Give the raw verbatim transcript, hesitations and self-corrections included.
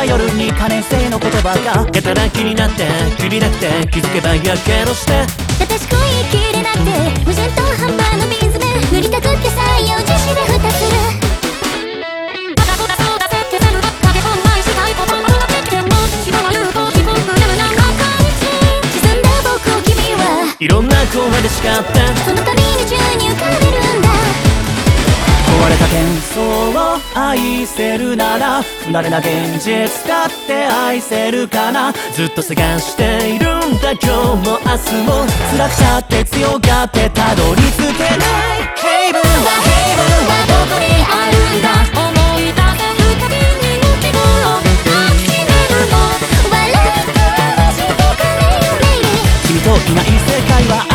夜に可燃性の言葉がやたら気になって気になくて気づけばやけどして正しく言い切れなくて無人島半端の水辺塗りたくって採用自死で蓋するいろんな声で叱ってその度に宙に浮かべるんだ壊れた幻想を愛せるなら不慣れな現実だって愛せるかなずっと探しているんだ今日も明日も辛くちゃって強がってたどり着けないヘイブンはヘイブンはどこにあるんだ思い出せるたびに抜け頃抱きしめるの笑ってはしてくれよベイビー君といない世界は